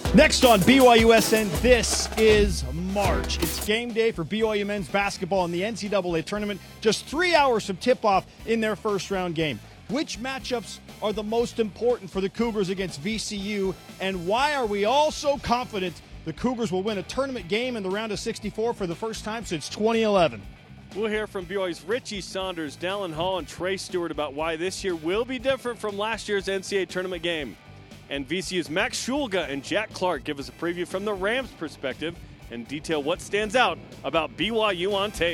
Next on BYUSN, this is March. It's game day for BYU men's basketball in the NCAA tournament. Just 3 hours from tip-off in their first-round game. Which matchups are the most important for the Cougars against VCU, and why are we all so confident the Cougars will win a tournament game in the round of 64 for the first time since 2011? We'll hear from BYU's Richie Saunders, Dallin Hall, and Trey Stewart about why this year will be different from last year's NCAA tournament game. And VCU's Max Shulga and Jack Clark give us a preview from the Rams' perspective and detail what stands out about BYU on tape.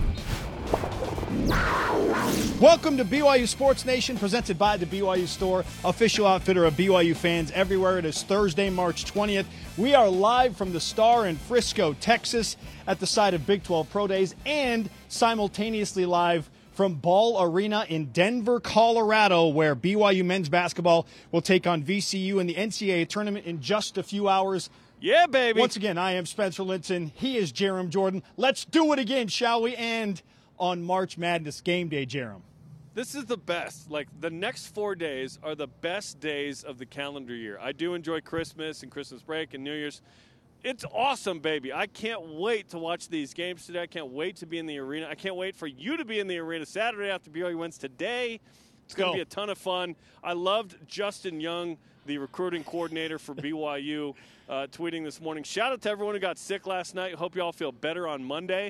Welcome to BYU Sports Nation, presented by the BYU Store, official outfitter of BYU fans everywhere. It is Thursday, March 20th. We are live from the Star in Frisco, Texas, at the site of Big 12 Pro Days, and simultaneously live from Ball Arena in Denver, Colorado, where BYU men's basketball will take on VCU in the NCAA tournament in just a few hours. Yeah, baby. Once again, I am Spencer Linton. He is Jerem Jordan. Let's do it again, shall we? And on March Madness game day, Jerem. This is the best. Like, the next 4 days are the best days of the calendar year. I do enjoy Christmas and Christmas break and New Year's. It's awesome, baby. I can't wait to watch these games today. I can't wait to be in the arena. I can't wait for you to be in the arena Saturday after BYU wins today. It's going to be a ton of fun. I loved Justin Young, the recruiting coordinator for BYU, tweeting this morning. Shout out to everyone who got sick last night. Hope you all feel better on Monday,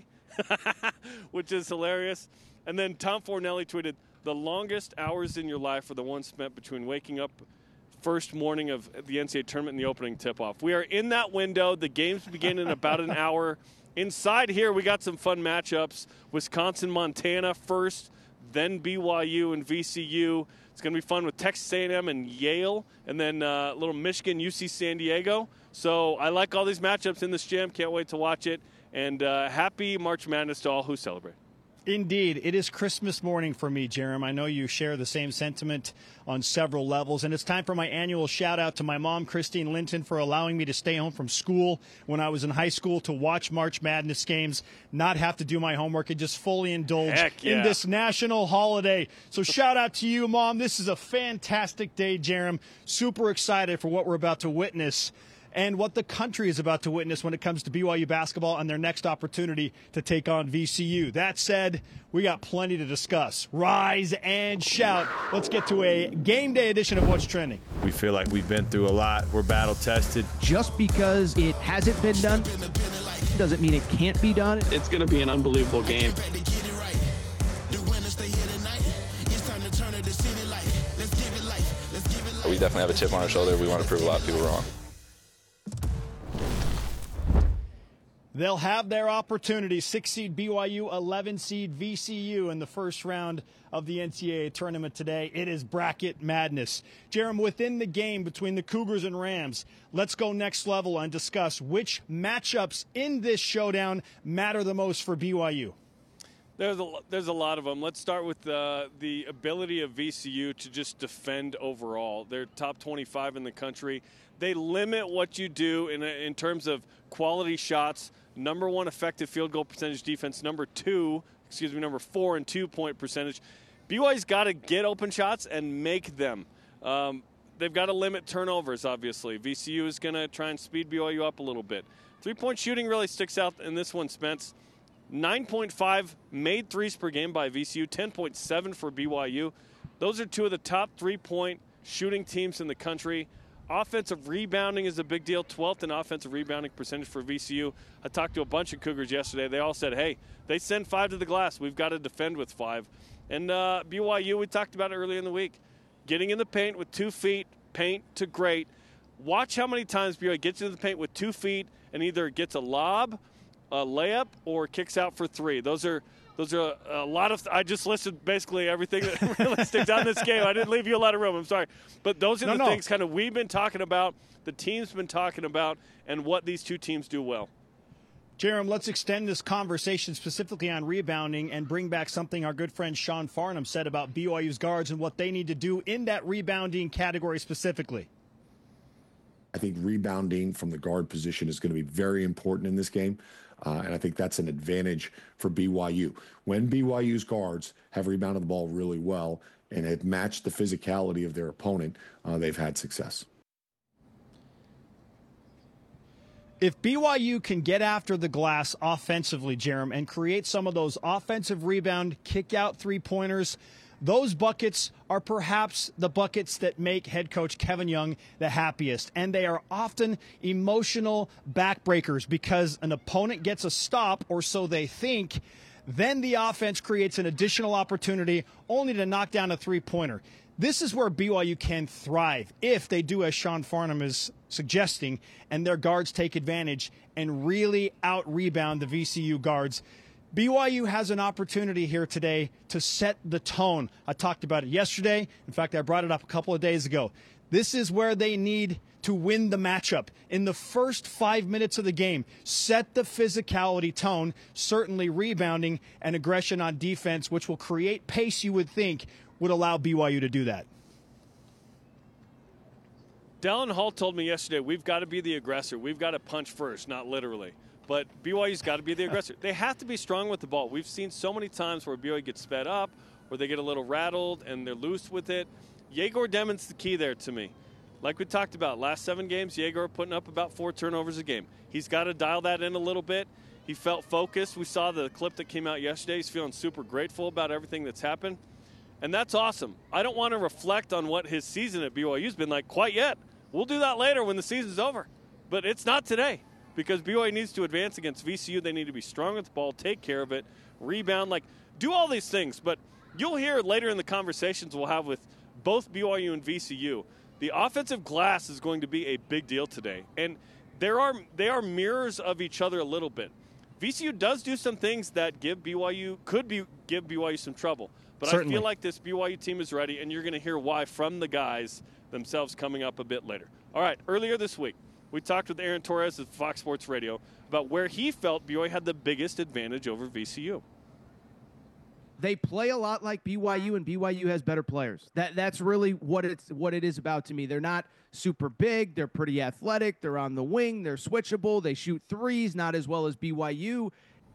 which is hilarious. And then Tom Fornelli tweeted, the longest hours in your life are the ones spent between waking up first morning of the NCAA tournament and the opening tip-off. We are in that window. The games begin in about an hour. Inside here, we got some fun matchups. Wisconsin, Montana first, then BYU and VCU. It's going to be fun with Texas A&M and Yale, and then little Michigan, UC San Diego. So I like all these matchups in this gym. Can't wait to watch it. And happy March Madness to all who celebrate. Indeed. It is Christmas morning for me, Jerem. I know you share the same sentiment on several levels, and it's time for my annual shout-out to my mom, Christine Linton, for allowing me to stay home from school when I was in high school to watch March Madness games, not have to do my homework, and just fully indulge in this national holiday. So shout-out to you, Mom. This is a fantastic day, Jerem. Super excited for what we're about to witness and what the country is about to witness when it comes to BYU basketball and their next opportunity to take on VCU. That said, we got plenty to discuss. Rise and shout. Let's get to a game day edition of What's Trending. We feel like we've been through a lot. We're battle-tested. Just because it hasn't been done doesn't mean it can't be done. It's going to be an unbelievable game. We definitely have a chip on our shoulder. We want to prove a lot of people wrong. They'll have their opportunity. 6-seed BYU, 11-seed VCU in the first round of the NCAA tournament today. It is bracket madness. Jerem, within the game between the Cougars and Rams, let's go next level and discuss which matchups in this showdown matter the most for BYU. There's a lot of them. Let's start with the ability of VCU to just defend overall. They're top 25 in the country. They limit what you do in terms of quality shots. Number one effective field goal percentage defense. Number four in 2-point percentage. BYU's got to get open shots and make them. They've got to limit turnovers, obviously. VCU is going to try and speed BYU up a little bit. Three-point shooting really sticks out in this one, Spence. 9.5 made threes per game by VCU, 10.7 for BYU. Those are two of the top 3-point shooting teams in the country. Offensive rebounding is a big deal, 12th in offensive rebounding percentage for VCU. I talked to a bunch of Cougars yesterday. They all said, hey, they send 5 to the glass. We've got to defend with 5. And BYU, we talked about it earlier in the week, getting in the paint with 2 feet, paint to great. Watch how many times BYU gets into the paint with 2 feet and either gets a lob, a layup, or kicks out for 3. Those are a lot of – I just listed basically everything that really sticks out in this game. I didn't leave you a lot of room. I'm sorry. But those are the things kind of we've been talking about, the team's been talking about, and what these two teams do well. Jerem, let's extend this conversation specifically on rebounding and bring back something our good friend Sean Farnham said about BYU's guards and what they need to do in that rebounding category specifically. I think rebounding from the guard position is going to be very important in this game. And I think that's an advantage for BYU. When BYU's guards have rebounded the ball really well and have matched the physicality of their opponent, they've had success. If BYU can get after the glass offensively, Jerem, and create some of those offensive rebound, kick-out three-pointers, those buckets are perhaps the buckets that make head coach Kevin Young the happiest. And they are often emotional backbreakers because an opponent gets a stop, or so they think. Then the offense creates an additional opportunity only to knock down a three-pointer. This is where BYU can thrive if they do as Sean Farnham is suggesting and their guards take advantage and really out-rebound the VCU guards. BYU has an opportunity here today to set the tone. I talked about it yesterday. In fact, I brought it up a couple of days ago. This is where they need to win the matchup. In the first 5 minutes of the game, set the physicality tone, certainly rebounding and aggression on defense, which will create pace, you would think, would allow BYU to do that. Dallin Hall told me yesterday, we've got to be the aggressor. We've got to punch first, not literally. But BYU's got to be the aggressor. They have to be strong with the ball. We've seen so many times where BYU gets sped up, where they get a little rattled and they're loose with it. Yegor Demon's the key there to me. Like we talked about, last 7 games, Yegor putting up about 4 turnovers a game. He's got to dial that in a little bit. He felt focused. We saw the clip that came out yesterday. He's feeling super grateful about everything that's happened. And that's awesome. I don't want to reflect on what his season at BYU has been like quite yet. We'll do that later when the season's over. But it's not today because BYU needs to advance against VCU. They need to be strong with the ball, take care of it, rebound, do all these things. But you'll hear later in the conversations we'll have with both BYU and VCU, the offensive glass is going to be a big deal today. And they are mirrors of each other a little bit. VCU does do some things that give BYU some trouble. But certainly. I feel like this BYU team is ready, and you're going to hear why from the guys themselves coming up a bit later. All right, earlier this week, we talked with Aaron Torres of Fox Sports Radio about where he felt BYU had the biggest advantage over VCU. They play a lot like BYU, and BYU has better players. That's really what it is about to me. They're not super big. They're pretty athletic. They're on the wing. They're switchable. They shoot threes, not as well as BYU.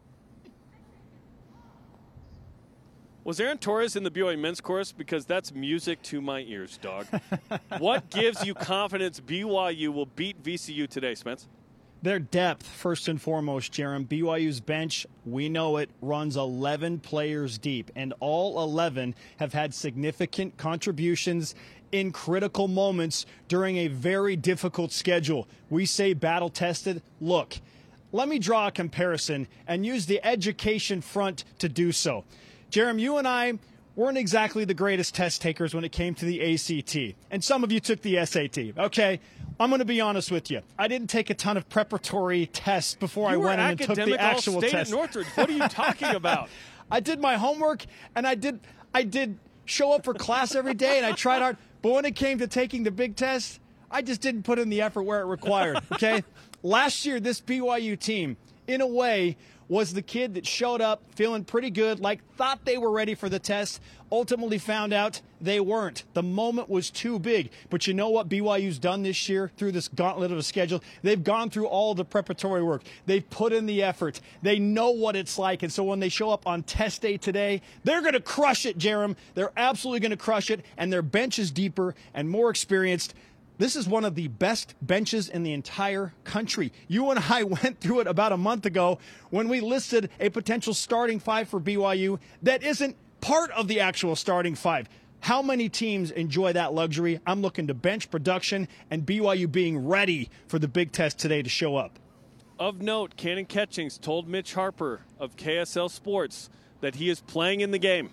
Was Aaron Torres in the BYU men's chorus? Because that's music to my ears, dog. What gives you confidence BYU will beat VCU today, Spence? Their depth, first and foremost, Jerem. BYU's bench, we know it, runs 11 players deep, and all 11 have had significant contributions in critical moments during a very difficult schedule. We say battle-tested. Look, let me draw a comparison and use the education front to do so. Jerem, you and I weren't exactly the greatest test takers when it came to the ACT, and some of you took the SAT. Okay, I'm going to be honest with you. I didn't take a ton of preparatory tests before I went in and took the actual test. At Northridge. What are you talking about? I did my homework, and I did show up for class every day, and I tried hard. But when it came to taking the big test, I just didn't put in the effort where it required. Okay, last year this BYU team, in a way, was the kid that showed up feeling pretty good, thought they were ready for the test, ultimately found out they weren't. The moment was too big. But you know what BYU's done this year through this gauntlet of a schedule? They've gone through all the preparatory work. They've put in the effort. They know what it's like. And so when they show up on test day today, they're going to crush it, Jerem. They're absolutely going to crush it. And their bench is deeper and more experienced. This is one of the best benches in the entire country. You and I went through it about a month ago when we listed a potential starting 5 for BYU that isn't part of the actual starting 5. How many teams enjoy that luxury? I'm looking to bench production and BYU being ready for the big test today to show up. Of note, Cannon Ketchings told Mitch Harper of KSL Sports that he is playing in the game.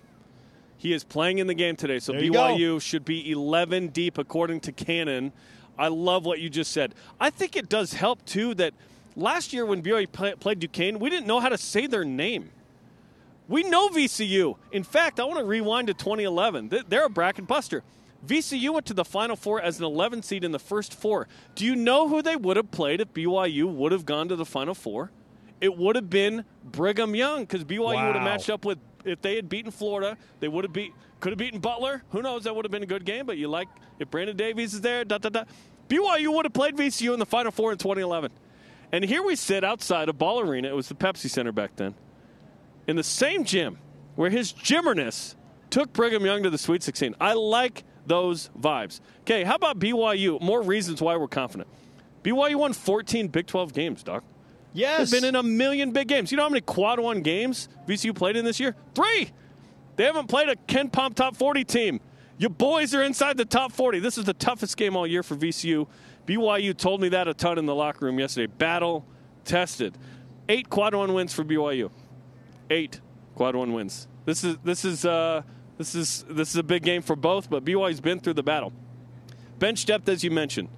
He is playing in the game today, so BYU should be 11 deep according to Cannon. I love what you just said. I think it does help, too, that last year when BYU played Duquesne, we didn't know how to say their name. We know VCU. In fact, I want to rewind to 2011. They're a bracket buster. VCU went to the Final Four as an 11 seed in the first 4. Do you know who they would have played if BYU would have gone to the Final Four? It would have been Brigham Young because BYU would have matched up with. If they had beaten Florida, they would have could have beaten Butler. Who knows? That would have been a good game. But if Brandon Davies is there, BYU would have played VCU in the Final Four in 2011. And here we sit outside a Ball Arena. It was the Pepsi Center back then. In the same gym where his Jimmerness took Brigham Young to the Sweet 16. I like those vibes. Okay, how about BYU? More reasons why we're confident. BYU won 14 Big 12 games, Doc. Yes. They've been in a million big games. You know how many quad one games VCU played in this year? 3. They haven't played a Ken Pom top 40 team. Your boys are inside the top 40. This is the toughest game all year for VCU. BYU told me that a ton in the locker room yesterday. Battle tested. 8 quad one wins for BYU. 8 quad one wins. This is a big game for both, but BYU's been through the battle. Bench depth, as you mentioned.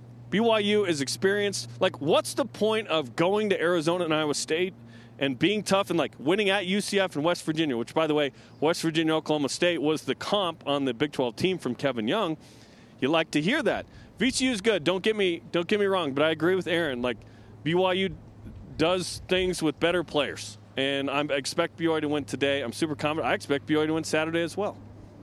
BYU is experienced. Like, what's the point of going to Arizona and Iowa State and being tough and, like, winning at UCF and West Virginia, which, by the way, West Virginia, Oklahoma State was the comp on the Big 12 team from Kevin Young. You like to hear that. VCU is good. Don't get me wrong, but I agree with Aaron. Like, BYU does things with better players, and I expect BYU to win today. I'm super confident. I expect BYU to win Saturday as well.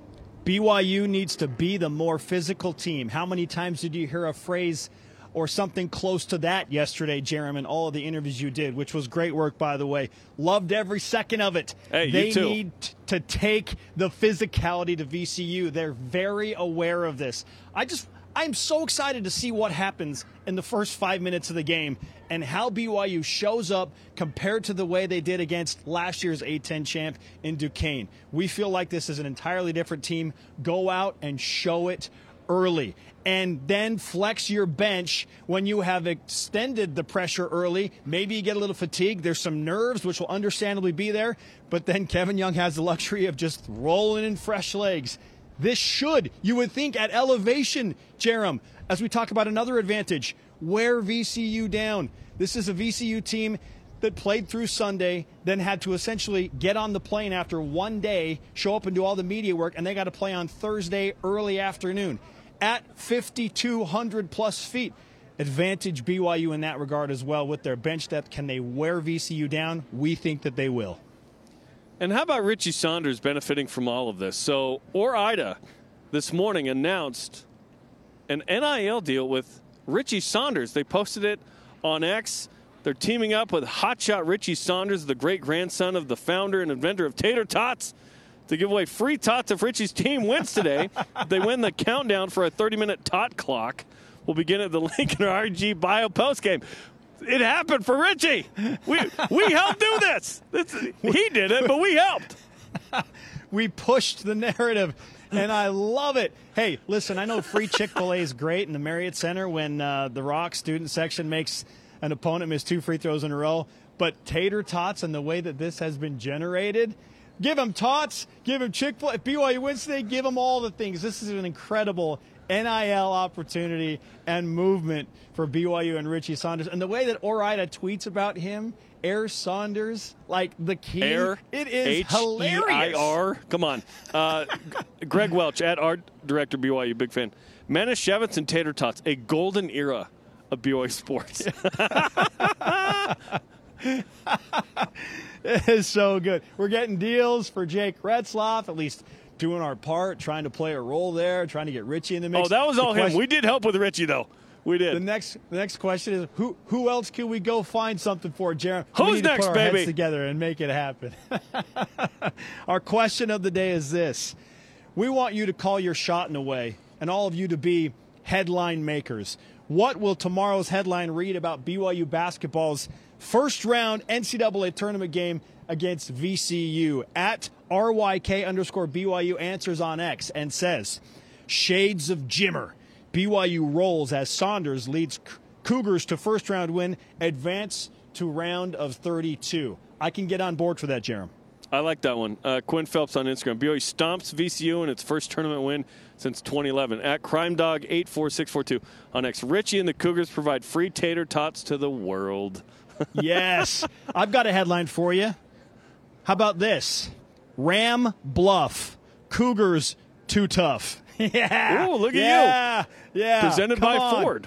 BYU needs to be the more physical team. How many times did you hear a phrase or something close to that yesterday, Jeremy, in all of the interviews you did, which was great work, by the way. Loved every second of it. Hey, they you too. need to take the physicality to VCU. They're very aware of this. I'm so excited to see what happens in the first 5 minutes of the game and how BYU shows up compared to the way they did against last year's A-10 champ in Duquesne. We feel like this is an entirely different team. Go out and show it early. And then flex your bench when you have extended the pressure early. Maybe you get a little fatigue. There's some nerves, which will understandably be there. But then Kevin Young has the luxury of just rolling in fresh legs. This should, you would think, at elevation, Jerem, as we talk about another advantage, wear VCU down. This is a VCU team that played through Sunday, then had to essentially get on the plane after one day, show up and do all the media work, and they got to play on Thursday early afternoon at 5,200-plus feet. Advantage BYU in that regard as well with their bench depth. Can they wear VCU down? We think that they will. And how about Richie Saunders benefiting from all of this? So, Ore-Ida this morning announced an NIL deal with Richie Saunders. They posted it on X. They're teaming up with hotshot Richie Saunders, the great-grandson of the founder and inventor of Tater Tots, to give away free tots if Richie's team wins today. They win the countdown for a 30-minute tot clock. We'll begin at the Lincoln RG Bio postgame. It happened for Richie. We helped do this. He did it, but we helped. We pushed the narrative, and I love it. Hey, listen, I know free Chick-fil-A is great in the Marriott Center when the Rock student section makes an opponent miss 2 free throws in a row. But Tater Tots and the way that this has been generated, give him tots, give him Chick-fil-A. If BYU wins today, give him all the things. This is an incredible NIL opportunity and movement for BYU and Richie Saunders. And the way that Ore-Ida tweets about him, Air Saunders, like the key, Air, it is hilarious. H-E-I-R. Come on. Greg Welch, at Art Director BYU, big fan. Manischewitz and Tater Tots, a golden era of BYU sports. It is so good. We're getting deals for Jake Retzloff, at least doing our part, trying to play a role there, trying to get Richie in the mix. Oh, that was all him. We did help with Richie, though. We did. The next question is, who else can we go find something for, Jeremy? Who's next, put our baby? Heads together and make it happen. Our question of the day is this. We want you to call your shot in a way, and all of you to be headline makers. What will tomorrow's headline read about BYU basketball's first-round NCAA tournament game against VCU? At RYK_BYU answers on X and says, Shades of Jimmer. BYU rolls as Saunders leads Cougars to first-round win, advance to round of 32. I can get on board for that, Jerem. I like that one. Quinn Phelps on Instagram. BYU stomps VCU in its first tournament win since 2011. At CrimeDog84642 on X. Richie and the Cougars provide free tater tots to the world. Yes. I've got a headline for you. How about this? Ram Bluff. Cougars too tough. Yeah. Ooh, look at you. Yeah. Presented by Ford.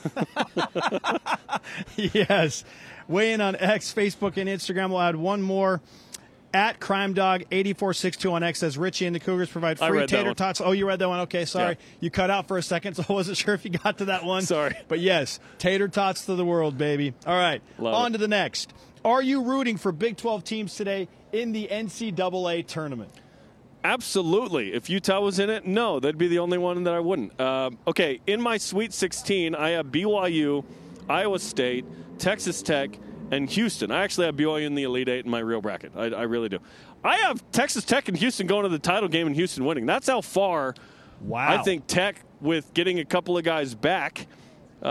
Yes. Weigh in on X, Facebook, and Instagram. We'll add one more. At CrimeDog8462 on X says Richie and the Cougars provide free tater tots. Oh, you read that one? Okay, sorry. Yeah. You cut out for a second, so I wasn't sure if you got to that one. Sorry. But yes, tater tots to the world, baby. All right, on to the next. Are you rooting for Big 12 teams today in the NCAA tournament? Absolutely. If Utah was in it, no, that'd be the only one that I wouldn't. Okay, in my Sweet 16, I have BYU Iowa State, Texas Tech, and Houston. I actually have BYU in the Elite Eight in my real bracket. I really do. I have Texas Tech and Houston going to the title game and Houston winning. That's how far I think Tech, with getting a couple of guys back in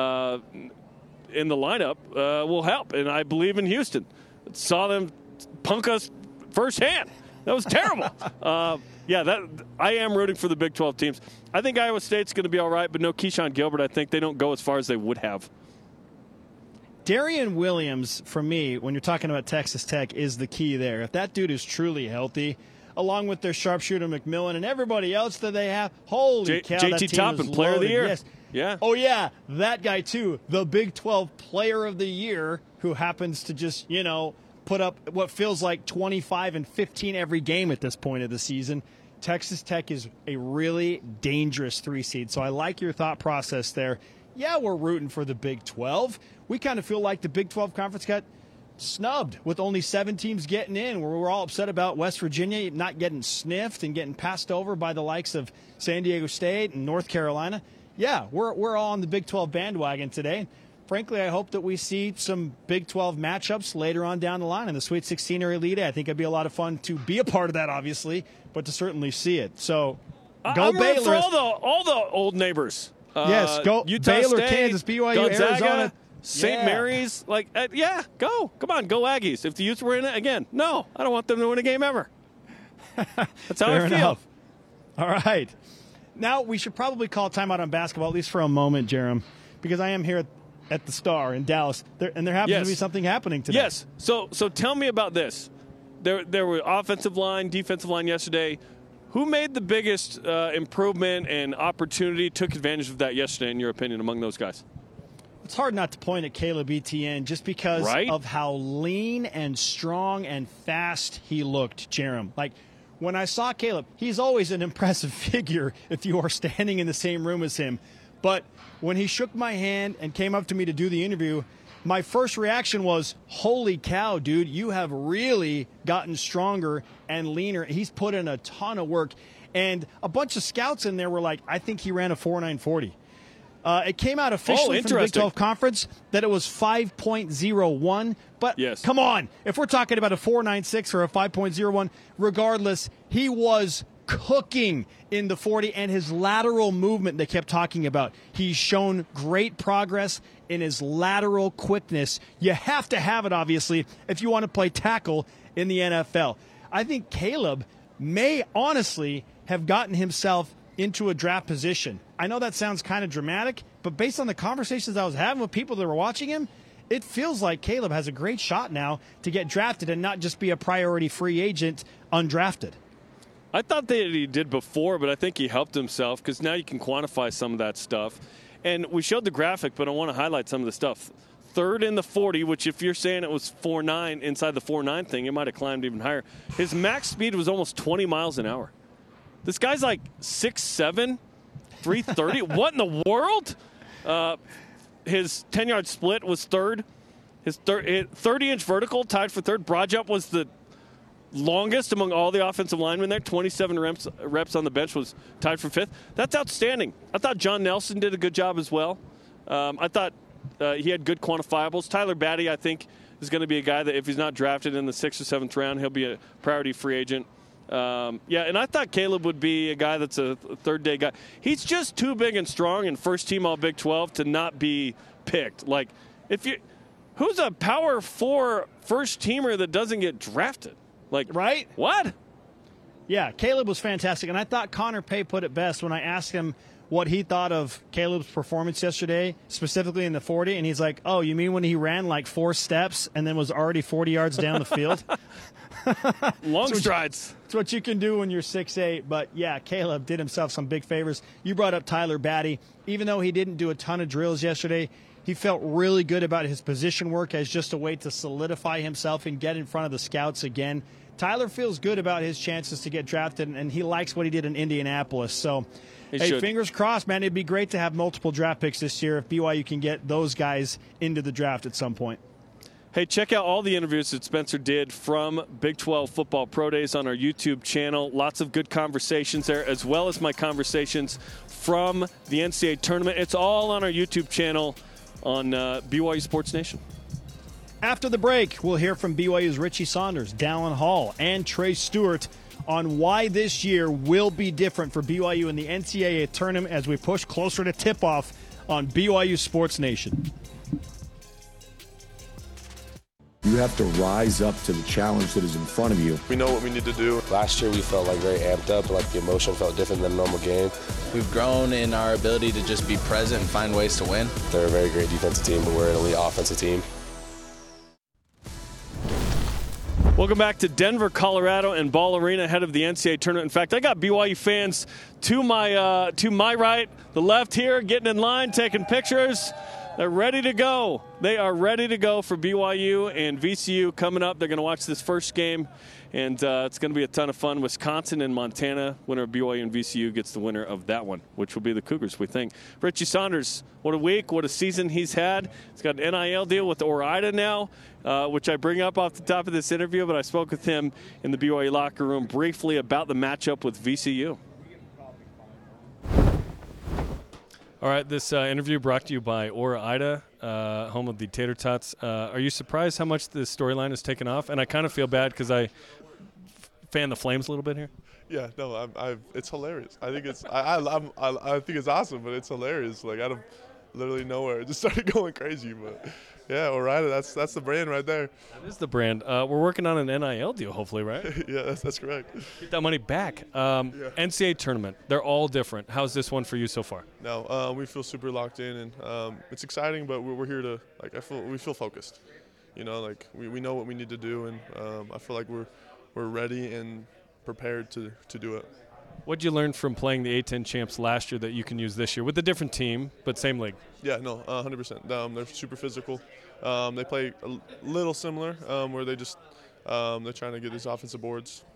the lineup, will help. And I believe in Houston. Saw them punk us firsthand. That was terrible. I am rooting for the Big 12 teams. I think Iowa State's going to be all right, but no Keyshawn Gilbert. I think they don't go as far as they would have. Darian Williams, for me, when you're talking about Texas Tech, is the key there. If that dude is truly healthy, along with their sharpshooter McMillan and everybody else that they have, holy cow, that JT team Toppin, is Player of the loaded. Year. Yes. Yeah. Oh, yeah, that guy, too, the Big 12 Player of the Year, who happens to just, put up what feels like 25 and 15 every game at this point of the season. Texas Tech is a really dangerous 3 seed, so I like your thought process there. Yeah, we're rooting for the Big 12. We kind of feel like the Big 12 conference got snubbed with only 7 teams getting in. We're all upset about West Virginia not getting sniffed and getting passed over by the likes of San Diego State and North Carolina. Yeah, we're all on the Big 12 bandwagon today. Frankly, I hope that we see some Big 12 matchups later on down the line in the Sweet 16 or Elite Eight. I think it'd be a lot of fun to be a part of that, obviously, but to certainly see it. So go Baylor. For all the old neighbors. Yes, go Utah Baylor, State, Kansas, BYU, Gonzaga, Arizona. St. Mary's. Go. Come on, go Aggies. If the Utes were in it again, no, I don't want them to win a game ever. That's how Fair I feel. enough. All right. Now we should probably call timeout on basketball, at least for a moment, Jerem, because I am here at the Star in Dallas, and there happens to be something happening today. Yes. So tell me about this. There were offensive line, defensive line yesterday. Who made the biggest improvement and opportunity, took advantage of that yesterday, in your opinion, among those guys? It's hard not to point at Caleb Etienne just because of how lean and strong and fast he looked, Jerem. Like, when I saw Caleb, he's always an impressive figure if you are standing in the same room as him. But when he shook my hand and came up to me to do the interview, my first reaction was, holy cow, dude, you have really gotten stronger and leaner. He's put in a ton of work. And a bunch of scouts in there were like, I think he ran a 4.940. It came out officially from the Big 12 Conference that it was 5.01. But come on, if we're talking about a 4.96 or a 5.01, regardless, he was cooking in the 40, and his lateral movement they kept talking about. He's shown great progress in his lateral quickness. You have to have it, obviously, if you want to play tackle in the NFL. I think Caleb may honestly have gotten himself into a draft position. I know that sounds kind of dramatic, but based on the conversations I was having with people that were watching him, it feels like Caleb has a great shot now to get drafted and not just be a priority free agent undrafted. I thought that he did before, but I think he helped himself because now you can quantify some of that stuff. And we showed the graphic, but I want to highlight some of the stuff. Third in the 40, which if you're saying it was 4.9 inside the 4.9 thing, it might have climbed even higher. His max speed was almost 20 miles an hour. This guy's like 6'7", 330. What in the world? His 10-yard split was third. His 30-inch vertical tied for third. Broad jump was the longest among all the offensive linemen there. 27 reps on the bench was tied for fifth. That's outstanding. I thought John Nelson did a good job as well. I thought he had good quantifiables. Tyler Batty, I think, is going to be a guy that if he's not drafted in the 6th or 7th round, he'll be a priority free agent. And I thought Caleb would be a guy that's a third-day guy. He's just too big and strong and first-team All-Big 12 to not be picked. Like, who's a Power 4 first-teamer that doesn't get drafted? Like, right? What? Yeah, Caleb was fantastic, and I thought Connor Pay put it best when I asked him what he thought of Caleb's performance yesterday, specifically in the 40, and he's like, oh, you mean when he ran like 4 steps and then was already 40 yards down the field? Long strides. It's what you can do when you're 6'8", but yeah, Caleb did himself some big favors. You brought up Tyler Batty. Even though he didn't do a ton of drills yesterday, he felt really good about his position work as just a way to solidify himself and get in front of the scouts again. Tyler feels good about his chances to get drafted, and he likes what he did in Indianapolis. So, fingers crossed, man. It'd be great to have multiple draft picks this year if BYU can get those guys into the draft at some point. Hey, check out all the interviews that Spencer did from Big 12 Football Pro Days on our YouTube channel. Lots of good conversations there, as well as my conversations from the NCAA tournament. It's all on our YouTube channel. on BYU Sports Nation. After the break, we'll hear from BYU's Richie Saunders, Dallin Hall, and Trey Stewart on why this year will be different for BYU in the NCAA tournament as we push closer to tip-off on BYU Sports Nation. You have to rise up to the challenge that is in front of you. We know what we need to do. Last year we felt like very amped up, like the emotion felt different than a normal game. We've grown in our ability to just be present and find ways to win. They're a very great defensive team, but we're an elite offensive team. Welcome back to Denver, Colorado, and Ball Arena ahead of the NCAA tournament. In fact, I got BYU fans to my right, the left here, getting in line, taking pictures. They're ready to go. They are ready to go for BYU and VCU coming up. They're going to watch this first game, and it's going to be a ton of fun. Wisconsin and Montana, winner of BYU and VCU gets the winner of that one, which will be the Cougars, we think. Richie Saunders, what a week, what a season he's had. He's got an NIL deal with Ore-Ida now, which I bring up off the top of this interview, but I spoke with him in the BYU locker room briefly about the matchup with VCU. All right, this interview brought to you by Ore-Ida, home of the Tater Tots. Are you surprised how much this storyline has taken off? And I kind of feel bad because I fan the flames a little bit here. Yeah, no, it's hilarious. I think I think it's awesome, but it's hilarious. Like out of literally nowhere, it just started going crazy. But yeah, Ore-Ida, that's the brand right there. That is the brand. We're working on an NIL deal, hopefully, right? Yeah, that's correct. Get that money back. NCAA tournament, they're all different. How's this one for you so far? No, we feel super locked in, and it's exciting, but we're here to we feel focused. You know, like we know what we need to do, and I feel like we're ready and prepared to do it. What did you learn from playing the A-10 champs last year that you can use this year with a different team, but same league? Yeah, no, 100%. They're super physical. They play a little similar, where they just they're trying to get these offensive boards.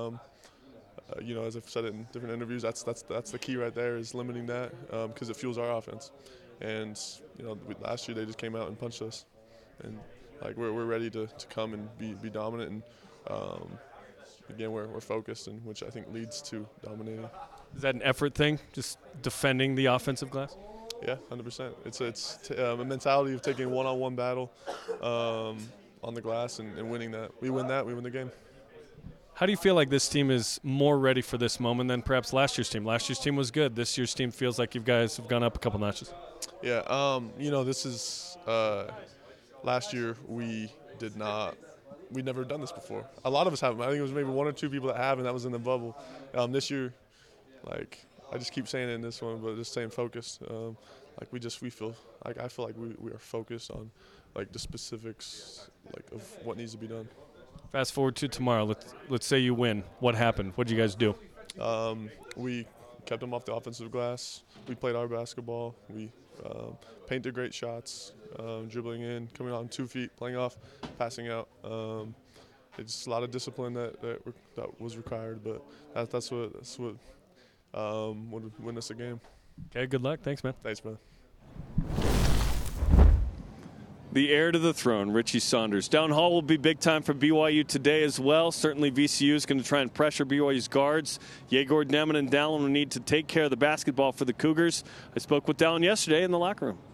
You know, as I've said it in different interviews, that's the key right there, is limiting that because it fuels our offense. And you know, last year they just came out and punched us, and like we're ready to come and be dominant. And again, we're focused, and which I think leads to dominating. Is that an effort thing, just defending the offensive glass? Yeah, 100%. It's a mentality of taking one-on-one battle on the glass and winning that. We win the game. How do you feel like this team is more ready for this moment than perhaps last year's team? Last year's team was good. This year's team feels like you guys have gone up a couple notches. Yeah, you know, this is last year we'd never done this before. A lot of us haven't. I think it was maybe one or two people that have, and that was in the bubble. This year, like I just keep saying it in this one, but just staying focused. Like we feel like I feel like we are focused on like the specifics like of what needs to be done. Fast forward to tomorrow. Let's say you win. What happened? What did you guys do? We kept them off the offensive glass. We played our basketball. We painted great shots, dribbling in, coming on 2 feet, playing off, passing out. It's a lot of discipline that was required, but that's what would win us a game. Okay, good luck. Thanks, man. Thanks, man. The heir to the throne, Richie Saunders. Dallin Hall will be big time for BYU today as well. Certainly VCU is going to try and pressure BYU's guards. Yegor Nemeth and Dallin will need to take care of the basketball for the Cougars. I spoke with Dallin yesterday in the locker room.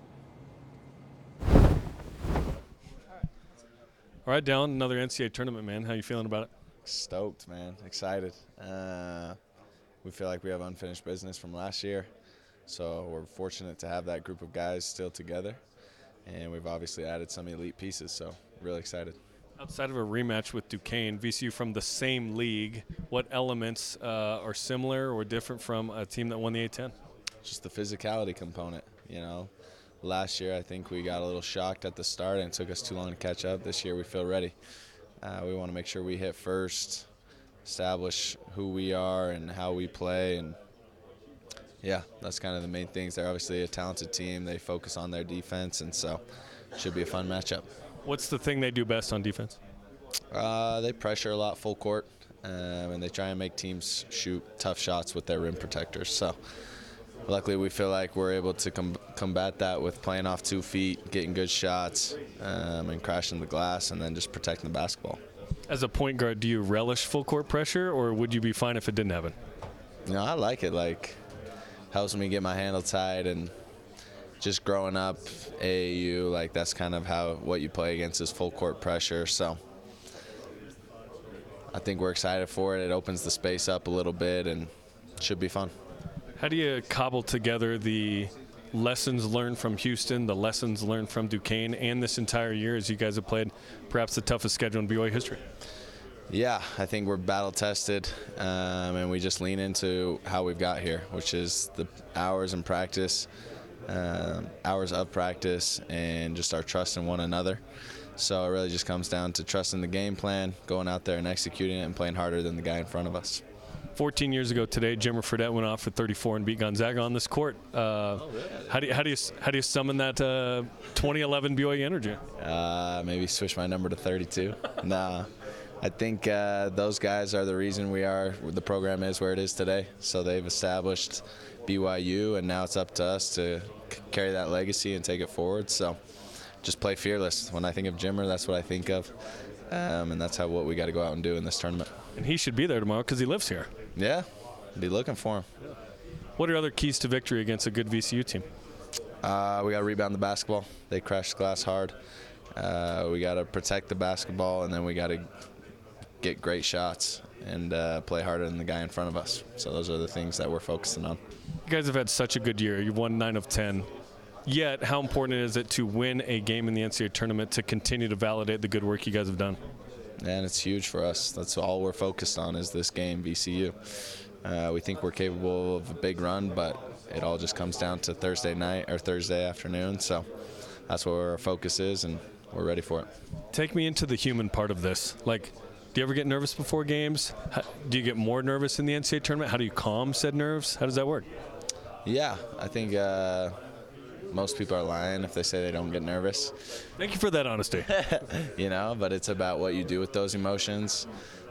All right, Dallin, another NCAA tournament, man. How you feeling about it? Stoked, man. Excited. We feel like we have unfinished business from last year, so we're fortunate to have that group of guys still together. And we've obviously added some elite pieces, so really excited. Outside of a rematch with Duquesne, VCU from the same league, what elements are similar or different from a team that won the A-10? Just the physicality component, you know. Last year I think we got a little shocked at the start and it took us too long to catch up. This year we feel ready. We want to make sure we hit first, establish who we are and how we play, and yeah, that's kind of the main things. They're obviously a talented team. They focus on their defense, and so it should be a fun matchup. What's the thing they do best on defense? They pressure a lot full court, and they try and make teams shoot tough shots with their rim protectors. So luckily we feel like we're able to combat that with playing off 2 feet, getting good shots, and crashing the glass, and then just protecting the basketball. As a point guard, do you relish full court pressure, or would you be fine if it didn't happen? You know, I like it. Like, helps me get my handle tight and just growing up, AAU, like that's kind of what you play against is full court pressure. So I think we're excited for it. It opens the space up a little bit and should be fun. How do you cobble together the lessons learned from Houston, the lessons learned from Duquesne, and this entire year as you guys have played perhaps the toughest schedule in BYU history? Yeah, I think we're battle tested, and we just lean into how we've got here, which is the hours of practice, and just our trust in one another. So it really just comes down to trusting the game plan, going out there and executing it, and playing harder than the guy in front of us. 14 years ago today, Jimmer Fredette went off for 34 and beat Gonzaga on this court. How do you summon that 2011 BYU energy? Maybe switch my number to 32. Nah. I think those guys are the reason the program is where it is today. So they've established BYU, and now it's up to us to carry that legacy and take it forward. So just play fearless. When I think of Jimmer, that's what I think of, and that's what we got to go out and do in this tournament. And he should be there tomorrow because he lives here. Yeah, be looking for him. What are other keys to victory against a good VCU team? We got to rebound the basketball. They crash the glass hard. We got to protect the basketball, and then we got to get great shots and play harder than the guy in front of us. So those are the things that we're focusing on. You guys have had such a good year. You've won 9 of 10. Yet, how important is it to win a game in the NCAA tournament to continue to validate the good work you guys have done? And it's huge for us. That's all we're focused on is this game, VCU. We think we're capable of a big run, but it all just comes down to Thursday night or Thursday afternoon. So that's where our focus is, and we're ready for it. Take me into the human part of this. Do you ever get nervous before games? Do you get more nervous in the NCAA tournament? How do you calm said nerves? How does that work? Yeah, I think most people are lying if they say they don't get nervous. Thank you for that honesty. But it's about what you do with those emotions.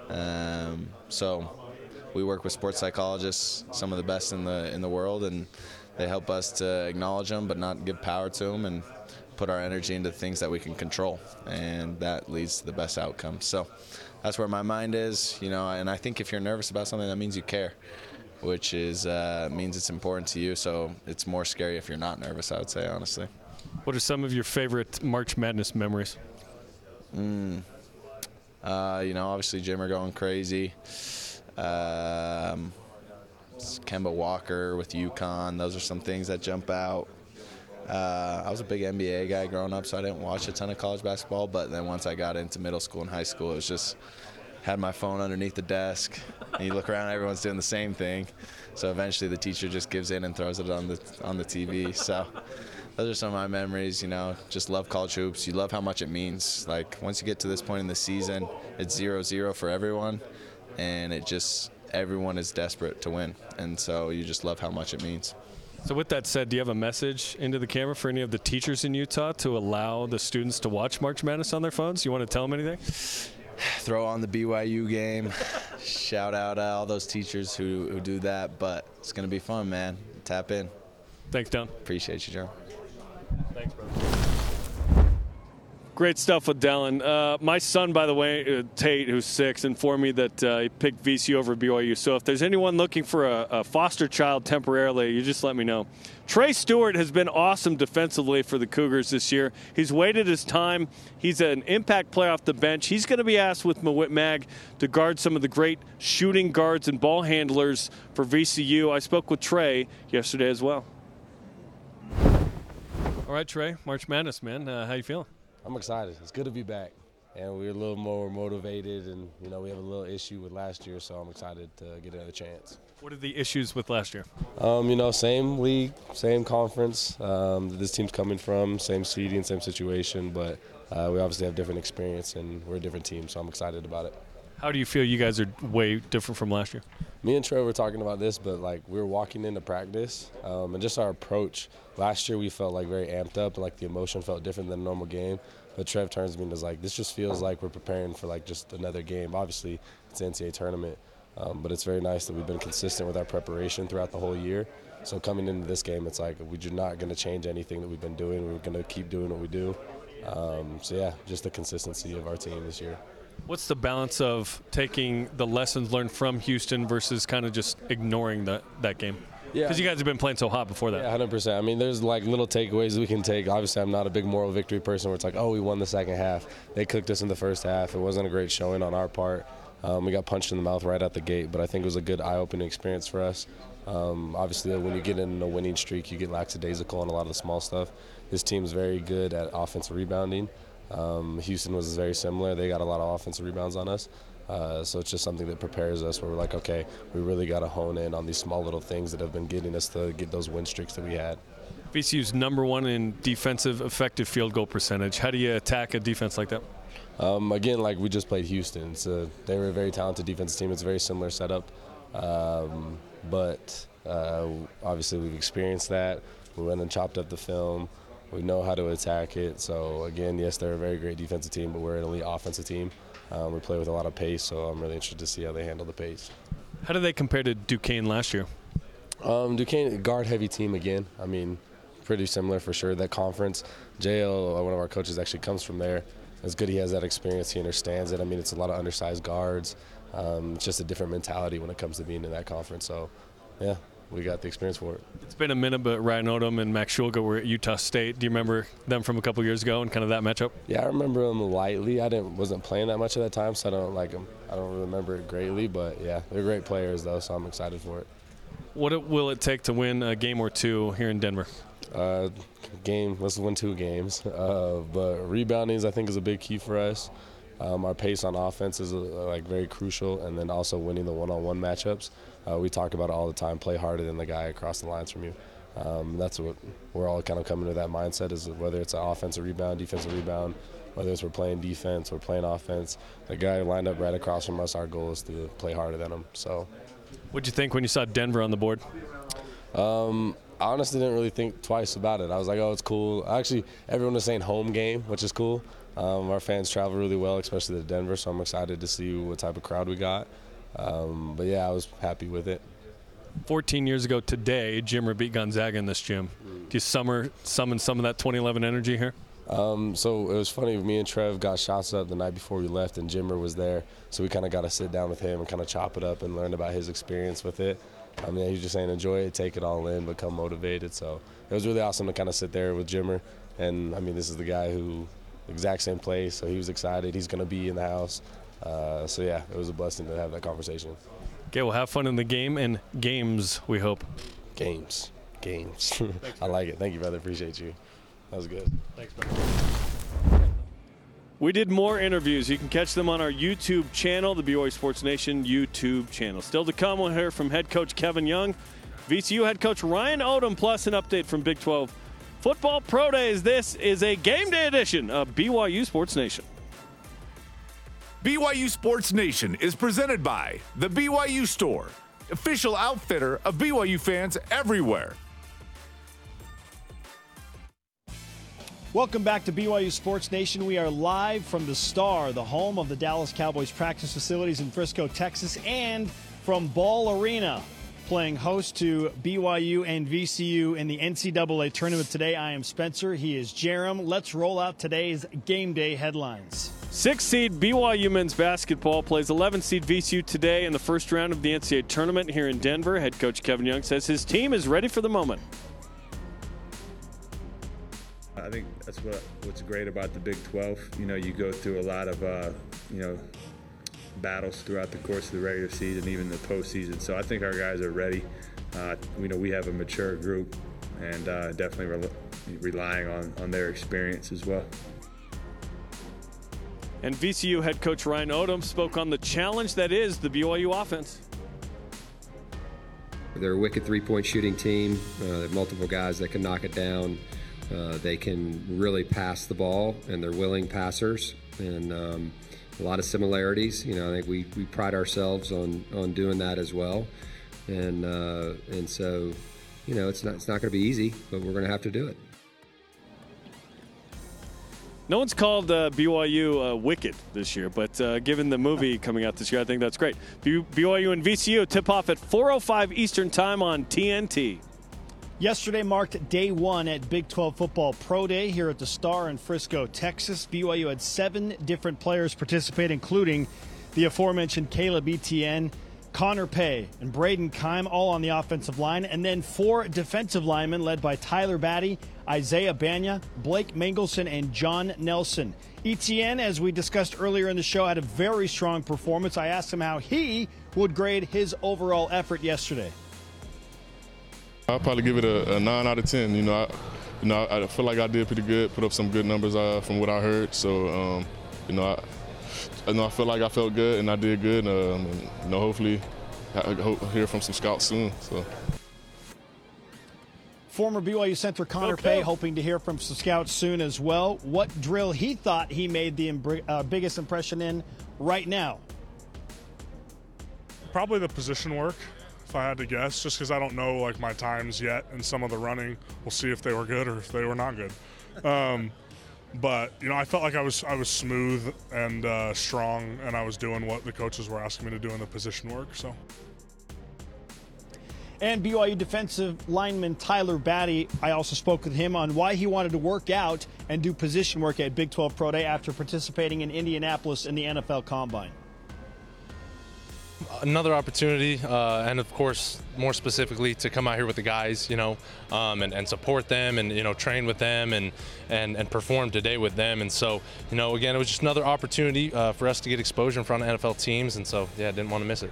So we work with sports psychologists, some of the best in the world, and they help us to acknowledge them but not give power to them and put our energy into things that we can control, and that leads to the best outcome. So that's where my mind is, and I think if you're nervous about something, that means you care, which is means it's important to you. So it's more scary if you're not nervous, I would say, honestly. What are some of your favorite March Madness memories? Obviously Jimmer going crazy. Kemba Walker with UConn. Those are some things that jump out. I was a big NBA guy growing up, so I didn't watch a ton of college basketball. But then once I got into middle school and high school, it was just had my phone underneath the desk, and you look around, everyone's doing the same thing. So eventually the teacher just gives in and throws it on the TV. So those are some of my memories. Just love college hoops. You love how much it means. Once you get to this point in the season, it's 0-0 for everyone, and everyone is desperate to win. And so you just love how much it means. So with that said, do you have a message into the camera for any of the teachers in Utah to allow the students to watch March Madness on their phones? You want to tell them anything? Throw on the BYU game. Shout out all those teachers who do that. But it's going to be fun, man. Tap in. Thanks, Don. Appreciate you, Jeremy. Thanks, brother. Great stuff with Dallin. My son, by the way, Tate, who's 6, informed me that he picked VCU over BYU. So if there's anyone looking for a foster child temporarily, you just let me know. Trey Stewart has been awesome defensively for the Cougars this year. He's waited his time. He's an impact player off the bench. He's going to be asked with Mawit Mag to guard some of the great shooting guards and ball handlers for VCU. I spoke with Trey yesterday as well. All right, Trey, March Madness, man. How you feeling? I'm excited. It's good to be back, and we're a little more motivated, and we have a little issue with last year, so I'm excited to get another chance. What are the issues with last year? Same league, same conference. This team's coming from, same seeding, same situation, but we obviously have different experience, and we're a different team, so I'm excited about it. How do you feel you guys are way different from last year? Me and Trey were talking about this, but we were walking into practice, and just our approach. Last year we felt very amped up, and the emotion felt different than a normal game. But Trev turns to me and is this just feels like we're preparing for just another game. Obviously, it's the NCAA tournament, but it's very nice that we've been consistent with our preparation throughout the whole year. So coming into this game, it's we're not going to change anything that we've been doing. We're going to keep doing what we do. Just the consistency of our team this year. What's the balance of taking the lessons learned from Houston versus kind of just ignoring that game? Yeah, because you guys have been playing so hot before that. Yeah, 100%. I mean, there's like little takeaways we can take. Obviously, I'm not a big moral victory person where it's like, oh, we won the second half. They cooked us in the first half. It wasn't a great showing on our part. We got punched in the mouth right out the gate, but I think it was a good eye-opening experience for us. Obviously, when you get in a winning streak, you get lackadaisical on a lot of the small stuff. This team's very good at offensive rebounding. Houston was very similar. They got a lot of offensive rebounds on us. So it's just something that prepares us where we're like, okay, we really got to hone in on these small little things that have been getting us to get those win streaks that we had. VCU's #1 in defensive effective field goal percentage. How do you attack a defense like that? Again, like we just played Houston. So they were a very talented defensive team. It's a very similar setup. But obviously we've experienced that. We went and chopped up the film. We know how to attack it. So, again, yes, they're a very great defensive team, but we're an elite offensive team. We play with a lot of pace, so I'm really interested to see how they handle the pace. How do they compare to Duquesne last year? Duquesne, guard-heavy team again. I mean, pretty similar for sure. That conference, JL, one of our coaches, actually comes from there. It's good he has that experience. He understands it. I mean, it's a lot of undersized guards. It's just a different mentality when it comes to being in that conference. So, yeah, we got the experience for it. It's been a minute, but Ryan Odom and Max Shulga were at Utah State. Do you remember them from a couple years ago and kind of that matchup? Yeah, I remember them lightly. I wasn't playing that much at that time, so I don't like them. I don't remember it greatly, but yeah, they're great players though, so I'm excited for it. What will it take to win a game or two here in Denver? Let's win 2 games. But rebounding, I think, is a big key for us. Our pace on offense is very crucial, and then also winning the one-on-one matchups. We talk about it all the time. Play harder than the guy across the lines from you. That's what we're all kind of coming to that mindset, is whether it's an offensive rebound, defensive rebound, whether it's we're playing defense, we're playing offense. The guy lined up right across from us, our goal is to play harder than him. So, what'd you think when you saw Denver on the board? I honestly didn't really think twice about it. I was like, oh, it's cool. Actually, everyone was saying home game, which is cool. Our fans travel really well, especially to Denver, so I'm excited to see what type of crowd we got. But, yeah, I was happy with it. 14 years ago today, Jimmer beat Gonzaga in this gym. Do you summon some of that 2011 energy here? So it was funny. Me and Trev got shots up the night before we left, and Jimmer was there. So we kind of got to sit down with him and kind of chop it up and learn about his experience with it. I mean, he was just saying enjoy it, take it all in, become motivated. So it was really awesome to kind of sit there with Jimmer. And, I mean, this is the guy who exact same place, so he was excited. He's going to be in the house. So, yeah, it was a blessing to have that conversation. Okay, we'll have fun in the game and games, we hope. Games. Thanks, I like it. Thank you, brother. Appreciate you. That was good. Thanks, brother. We did more interviews. You can catch them on our YouTube channel, the BYU Sports Nation YouTube channel. Still to come, we'll hear from head coach Kevin Young, VCU head coach Ryan Odom, plus an update from Big 12 Football Pro Days. This is a game day edition of BYU Sports Nation. BYU Sports Nation is presented by The BYU Store, official outfitter of BYU fans everywhere. Welcome back to BYU Sports Nation. We are live from the Star, the home of the Dallas Cowboys practice facilities in Frisco, Texas, and from Ball Arena, playing host to BYU and VCU in the NCAA tournament today. I am Spencer. He is Jerem. Let's roll out today's game day headlines. 6th seed BYU men's basketball plays 11th seed VCU today in the first round of the NCAA tournament here in Denver. Head coach Kevin Young says his team is ready for the moment. I think that's what's great about the Big 12. You know, you go through a lot of, battles throughout the course of the regular season, even the postseason. So I think our guys are ready. We have a mature group, and definitely relying on their experience as well. And VCU head coach Ryan Odom spoke on the challenge that is the BYU offense. They're a wicked three-point shooting team. They have multiple guys that can knock it down. They can really pass the ball, and they're willing passers, and a lot of similarities. I think we pride ourselves on doing that as well, and so it's not going to be easy, but we're going to have to do it. No one's called BYU wicked this year, but given the movie coming out this year, I think that's great. BYU and VCU tip off at 4:05 Eastern Time on TNT. Yesterday marked day 1 at Big 12 Football Pro Day here at the Star in Frisco, Texas. BYU had 7 different players participate, including the aforementioned Caleb Etienne, Connor Pay and Braden Keim all on the offensive line, and then 4 defensive linemen led by Tyler Batty, Isaiah Banya, Blake Mengelson, and John Nelson. Etienne, as we discussed earlier in the show, had a very strong performance. I asked him how he would grade his overall effort yesterday. I'll probably give it a 9 out of 10. I feel like I did pretty good, put up some good numbers from what I heard. So, I feel like I felt good and I did good. Hopefully I hope hear from some scouts soon. So. Former BYU center Connor Pay hoping to hear from some scouts soon as well. What drill he thought he made the biggest impression in right now? Probably the position work, if I had to guess, just because I don't know like my times yet and some of the running. We'll see if they were good or if they were not good. But I felt like I was smooth and strong, and I was doing what the coaches were asking me to do in the position work. So. And BYU defensive lineman Tyler Batty, I also spoke with him on why he wanted to work out and do position work at Big 12 Pro Day after participating in Indianapolis in the NFL Combine. Another opportunity, and of course, more specifically, to come out here with the guys, and support them, and train with them, and perform today with them. And so, again, it was just another opportunity for us to get exposure in front of NFL teams, and so, yeah, didn't want to miss it.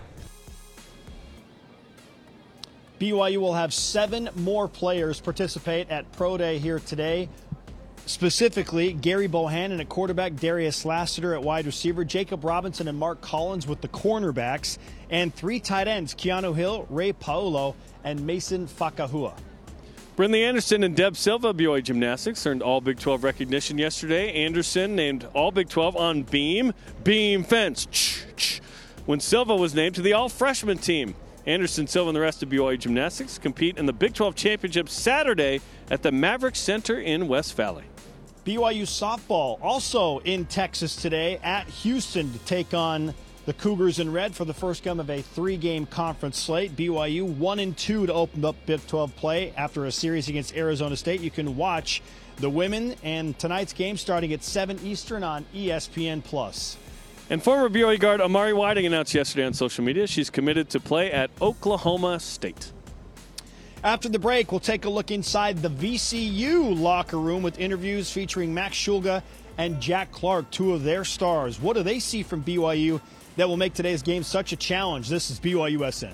BYU will have 7 more players participate at Pro Day here today. Specifically, Gary Bohannon at quarterback, Darius Lassiter at wide receiver, Jacob Robinson and Mark Collins with the cornerbacks, and 3 tight ends, Keanu Hill, Ray Paolo, and Mason Fakahua. Brinley Anderson and Deb Silva, BYU Gymnastics, earned all Big 12 recognition yesterday. Anderson named all Big 12 on beam fence, when Silva was named to the all-freshman team. Anderson, Silva, and the rest of BYU Gymnastics compete in the Big 12 Championship Saturday at the Maverick Center in West Valley. BYU softball also in Texas today at Houston to take on the Cougars in red for the first game of a 3-game conference slate. BYU 1-2 to open up Big 12 play after a series against Arizona State. You can watch the women and tonight's game starting at 7 Eastern on ESPN+. And former BYU guard Amari Whiting announced yesterday on social media she's committed to play at Oklahoma State. After the break, we'll take a look inside the VCU locker room with interviews featuring Max Shulga and Jack Clark, 2 of their stars. What do they see from BYU that will make today's game such a challenge? This is BYUSN.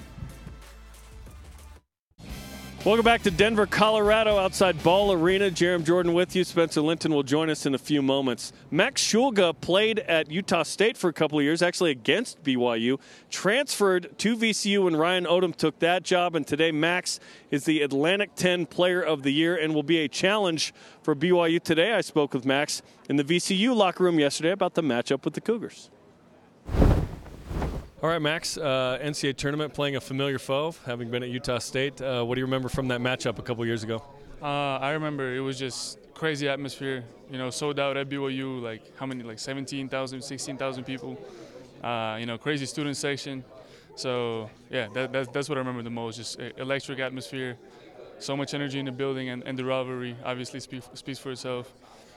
Welcome back to Denver, Colorado, outside Ball Arena. Jerem Jordan with you. Spencer Linton will join us in a few moments. Max Shulga played at Utah State for a couple of years, actually against BYU. Transferred to VCU when Ryan Odom took that job, and today Max is the Atlantic 10 Player of the Year and will be a challenge for BYU today. I spoke with Max in the VCU locker room yesterday about the matchup with the Cougars. All right, Max, NCAA tournament, playing a familiar foe, having been at Utah State. What do you remember from that matchup a couple years ago? I remember it was just crazy atmosphere, sold out at BYU, like 17,000, 16,000 people, crazy student section. So, yeah, that's what I remember the most, just electric atmosphere, so much energy in the building, and the rivalry obviously speaks for itself.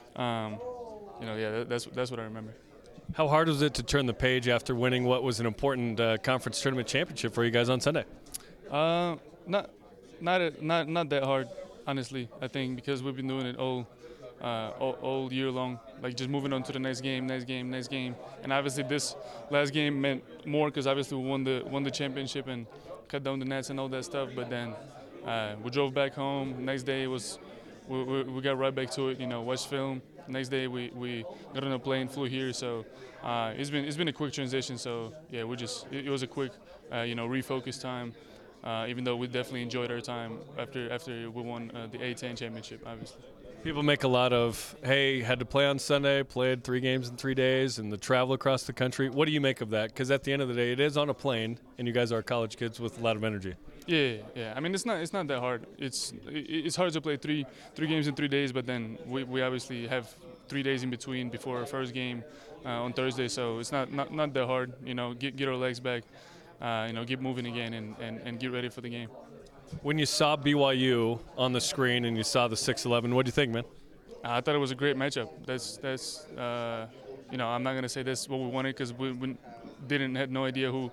That's what I remember. How hard was it to turn the page after winning what was an important conference tournament championship for you guys on Sunday? Not that hard, honestly. I think because we've been doing it all year long, like just moving on to the next game, and obviously this last game meant more because obviously we won the championship and cut down the nets and all that stuff. But then we drove back home. Next day we got right back to it. Watched film. Next day we got on a plane, flew here, so it's been a quick transition. So yeah, it was a quick refocus time. Even though we definitely enjoyed our time after we won the A10 championship, obviously. People make a lot of, hey, had to play on Sunday, played 3 games in 3 days, and the travel across the country. What do you make of that? Because at the end of the day, it is on a plane, and you guys are college kids with a lot of energy. Yeah. I mean, it's not that hard. It's hard to play three games in 3 days, but then we obviously have 3 days in between before our first game on Thursday, so it's not that hard. Get our legs back, get moving again, and get ready for the game. When you saw BYU on the screen and you saw the 6'11", what do you think, man? I thought it was a great matchup. That's I'm not gonna say that's what we wanted because we had no idea who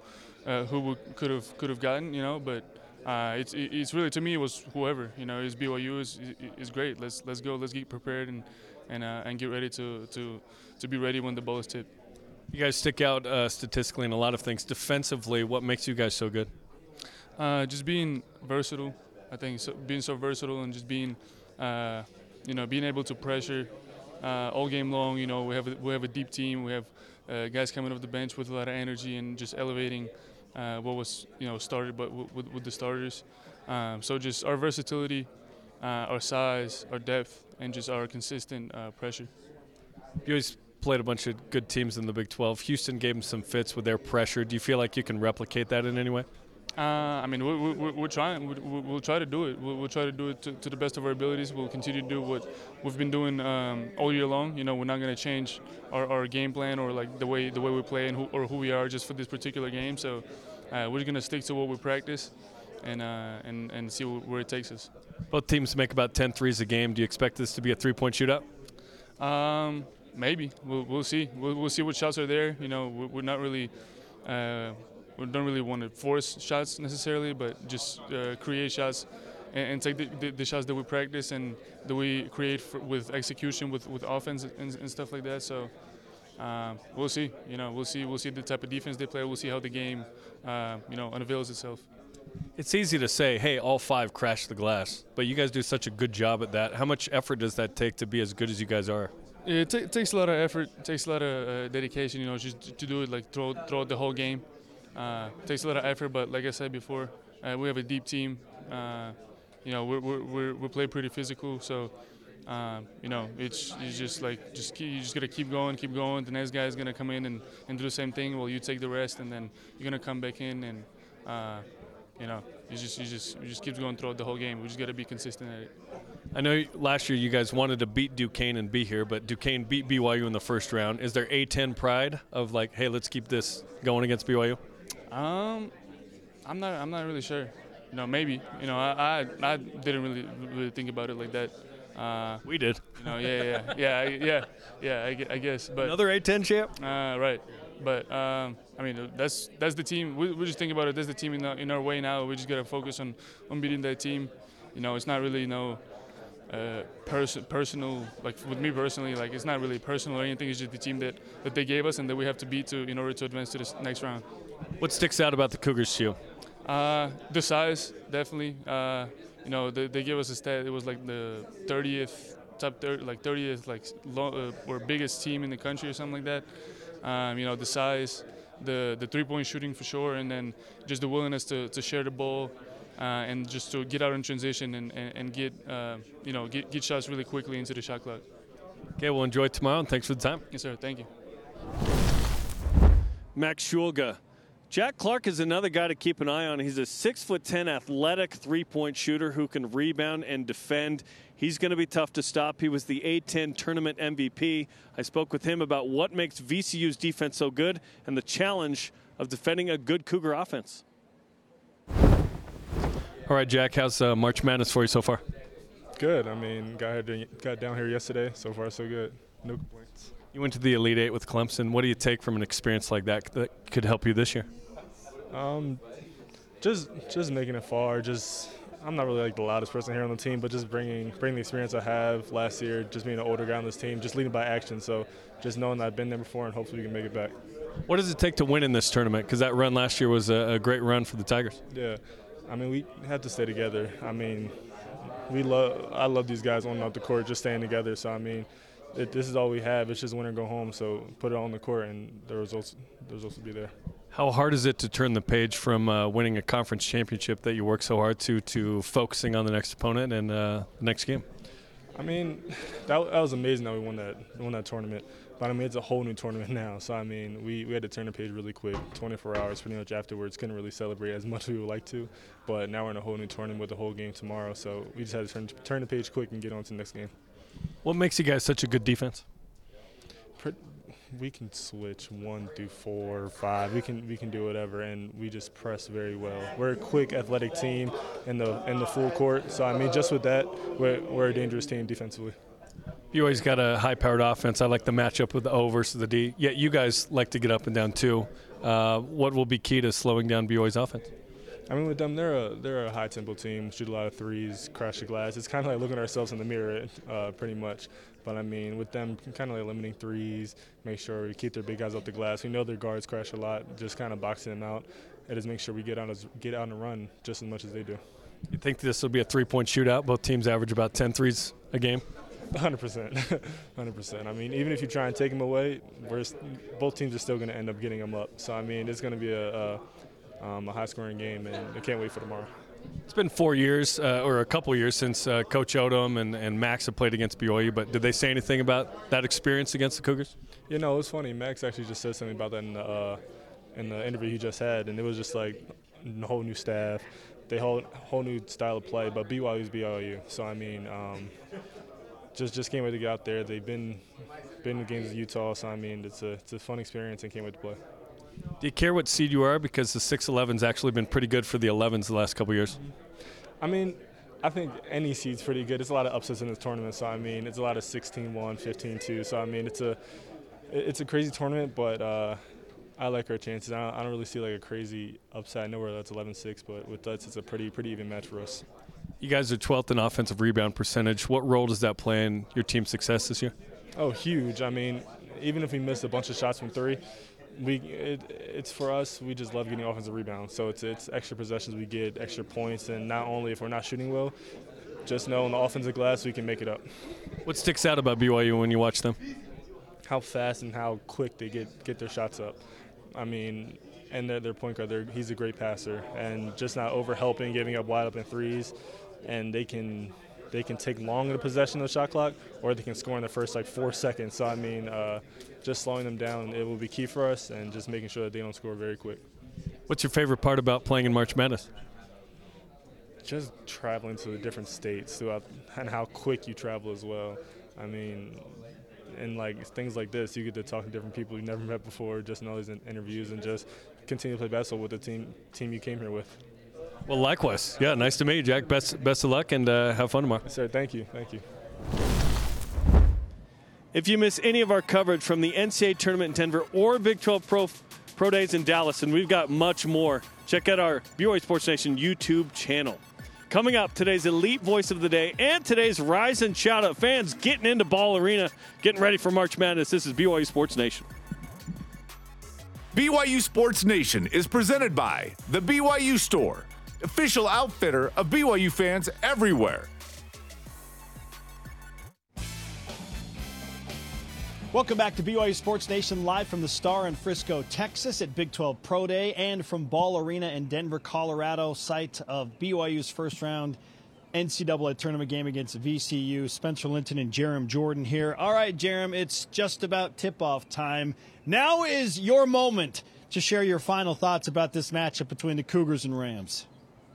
who could have gotten, you know. But it's really, to me, it was whoever, you know. It's BYU is great. Let's go. Let's get prepared and get ready to be ready when the ball is tipped. You guys stick out statistically in a lot of things. Defensively, what makes you guys so good? Just being versatile. I think being so versatile and just being, being able to pressure all game long. You know, we have a deep team. We have guys coming off the bench with a lot of energy and just elevating what was, started, but with the starters. So just our versatility, our size, our depth, and just our consistent pressure. You always played a bunch of good teams in the Big 12. Houston gave them some fits with their pressure. Do you feel like you can replicate that in any way? I mean, we're trying. We'll try to do it. We'll try to do it to the best of our abilities. We'll continue to do what we've been doing all year long. You know, we're not going to change our game plan or like the way we play and who we are just for this particular game. So we're going to stick to what we practice and see where it takes us. Both teams make about 10 threes a game. Do you expect this to be a three-point shootout? Maybe. We'll see. We'll see what shots are there. You know, we're not really. We don't really want to force shots necessarily, but just create shots and take the shots that we practice and that we create with execution, with offense and stuff like that. So we'll see. You know, we'll see the type of defense they play. We'll see how the game, unveils itself. It's easy to say, hey, all five crash the glass, but you guys do such a good job at that. How much effort does that take to be as good as you guys are? It takes a lot of effort. It takes a lot of dedication. You know, just to do it like throughout the whole game. Takes a lot of effort, but like I said before, we have a deep team. We play pretty physical, so it's just you just gotta keep going. The next guy is gonna come in and do the same thing. Well, you take the rest, and then you're gonna come back in, and it just keeps going throughout the whole game. We just gotta be consistent at it. I know last year you guys wanted to beat Duquesne and be here, but Duquesne beat BYU in the first round. Is there A-10 pride of like, hey, let's keep this going against BYU? I'm not really sure. You know, maybe. You know, I didn't really think about it like that. We did. You know, yeah. I guess. But another A-10 champ. Right. But I mean, that's the team. We just think about it. That's the team in our way now. We just gotta focus on beating that team. You know, it's not really personal. Like with me personally, like it's not really personal or anything. It's just the team that they gave us and that we have to beat in order to advance to this next round. What sticks out about the Cougars to you? The size, definitely. They gave us a stat. It was like the 30th, top 30, like 30th, or biggest team in the country or something like that. The size, the three-point shooting for sure, and then just the willingness to share the ball and just to get out in transition and get shots really quickly into the shot clock. Okay, well, enjoy tomorrow, and thanks for the time. Yes, sir. Thank you. Max Shulga. Jack Clark is another guy to keep an eye on. He's a 6'10" athletic three-point shooter who can rebound and defend. He's going to be tough to stop. He was the A-10 tournament MVP. I spoke with him about what makes VCU's defense so good and the challenge of defending a good Cougar offense. All right, Jack, how's March Madness for you so far? Good. I mean, got down here yesterday. So far, so good. No complaints. You went to the Elite Eight with Clemson. What do you take from an experience like that could help you this year? Just making it far. I'm not really like the loudest person here on the team, but just bringing the experience I have last year, just being an older guy on this team, just leading by action. So just knowing that I've been there before and hopefully we can make it back. What does it take to win in this tournament? Because that run last year was a great run for the Tigers. Yeah, I mean we have to stay together. I mean I love these guys on and off the court, just staying together. So I mean. This is all we have. It's just win or go home. So put it on the court, and the results will be there. How hard is it to turn the page from winning a conference championship that you work so hard to focusing on the next opponent and the next game? I mean, that was amazing that we won that tournament. But I mean, it's a whole new tournament now. So I mean, we had to turn the page really quick. 24 hours pretty much afterwards. Couldn't really celebrate as much as we would like to. But now we're in a whole new tournament with the whole game tomorrow. So we just had to turn the page quick and get on to the next game. What makes you guys such a good defense? We can switch 1 through 4 or 5. We can do whatever, and we just press very well. We're a quick, athletic team in the full court. So I mean, just with that, we're a dangerous team defensively. BYU's got a high-powered offense. I like the matchup with the O versus the D. Yet you guys like to get up and down too. What will be key to slowing down BYU's offense? I mean, with them, they're a high-tempo team, shoot a lot of threes, crash the glass. It's kind of like looking at ourselves in the mirror, pretty much. But, I mean, with them, kind of like limiting threes, make sure we keep their big guys off the glass. We know their guards crash a lot, just kind of boxing them out. And just make sure we get out and run just as much as they do. You think this will be a three-point shootout? Both teams average about 10 threes a game? 100%. 100%. I mean, even if you try and take them away, both teams are still going to end up getting them up. So, I mean, it's going to be a high-scoring game, and I can't wait for tomorrow. It's been 4 years or a couple years since Coach Odom and Max have played against BYU, but did they say anything about that experience against the Cougars? You know, it was funny. Max actually just said something about that in the interview he just had, and it was just like a whole new staff, the whole new style of play, but BYU's BYU. So, I mean, just can't wait to get out there. They've been in games with Utah, so, I mean, it's a fun experience and can't wait to play. Do you care what seed you are? Because the 6-11's actually been pretty good for the 11s the last couple years. I mean, I think any seed's pretty good. It's a lot of upsets in this tournament, so, I mean, it's a lot of 16-1, 15-2. So, I mean, it's a crazy tournament, but I like our chances. I don't really see like a crazy upset. I know where that's 11-6, but with us, it's a pretty even match for us. You guys are 12th in offensive rebound percentage. What role does that play in your team's success this year? Oh, huge. I mean, even if we miss a bunch of shots from three, it's for us. We just love getting offensive rebounds. So it's extra possessions we get, extra points, and not only if we're not shooting well, just know on the offensive glass we can make it up. What sticks out about BYU when you watch them? How fast and how quick they get their shots up. I mean, and their point guard, he's a great passer, and just not over-helping, giving up wide-open threes, and they can take long in the possession of the shot clock, or they can score in the first, 4 seconds. So, I mean, just slowing them down, it will be key for us, and just making sure that they don't score very quick. What's your favorite part about playing in March Madness? Just traveling to the different states throughout, and how quick you travel as well. I mean, and things like this, you get to talk to different people you never met before, just in all these interviews, and just continue to play basketball with the team you came here with. Well, likewise. Yeah, nice to meet you, Jack. Best of luck, and have fun tomorrow. Yes, sir. Thank you. Thank you. If you miss any of our coverage from the NCAA tournament in Denver or Big 12 Pro Days in Dallas, and we've got much more, check out our BYU Sports Nation YouTube channel. Coming up, today's Elite Voice of the Day and today's Rise and Shout Out. Fans getting into Ball Arena, getting ready for March Madness. This is BYU Sports Nation. BYU Sports Nation is presented by the BYU Store, official outfitter of BYU fans everywhere. Welcome back to BYU Sports Nation, live from the Star in Frisco, Texas at Big 12 Pro Day, and from Ball Arena in Denver, Colorado, site of BYU's first-round NCAA tournament game against VCU. Spencer Linton and Jarom Jordan here. All right, Jarom, it's just about tip-off time. Now is your moment to share your final thoughts about this matchup between the Cougars and Rams.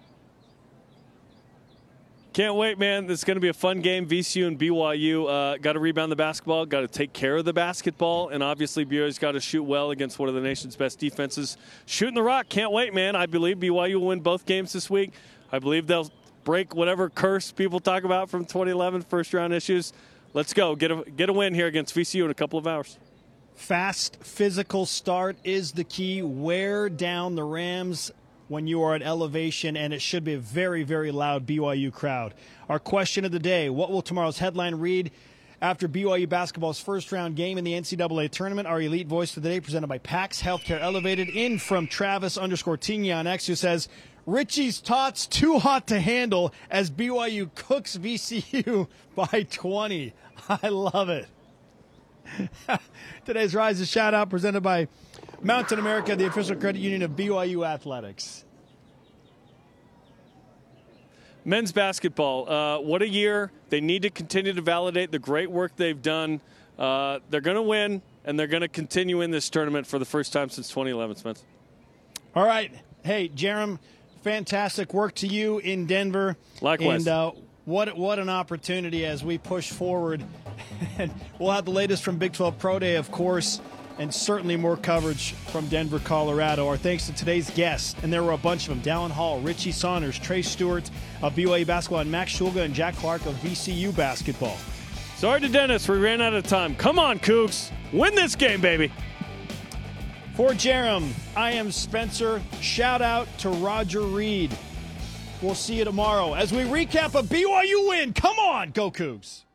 Can't wait, man. This is going to be a fun game. VCU and BYU got to rebound the basketball, got to take care of the basketball, and obviously BYU's got to shoot well against one of the nation's best defenses. Shooting the rock. Can't wait, man. I believe BYU will win both games this week. I believe they'll break whatever curse people talk about from 2011 first-round issues. Let's go. Get a win here against VCU in a couple of hours. Fast, physical start is the key. Wear down the Rams when you are at elevation, and it should be a very, very loud BYU crowd. Our question of the day, what will tomorrow's headline read after BYU basketball's first-round game in the NCAA tournament? Our Elite Voice of the Day presented by PAX Healthcare Elevated, in from Travis_Tigna on X, who says, Richie's Tots too hot to handle as BYU cooks VCU by 20. I love it. Today's Rise and Shout Out presented by Mountain America, the official credit union of BYU Athletics. Men's basketball, what a year. They need to continue to validate the great work they've done. They're going to win, and they're going to continue in this tournament for the first time since 2011, Spence. All right. Hey, Jarom, fantastic work to you in Denver. Likewise. And what an opportunity as we push forward. And we'll have the latest from Big 12 Pro Day, of course, and certainly more coverage from Denver, Colorado. Our thanks to today's guests, and there were a bunch of them: Dallin Hall, Richie Saunders, Trey Stewart of BYU basketball, and Max Shulga and Jack Clark of VCU basketball. Sorry to Dennis, we ran out of time. Come on, Cougs. Win this game, baby. For Jerem, I am Spencer. Shout out to Roger Reed. We'll see you tomorrow as we recap a BYU win. Come on, go Cougs.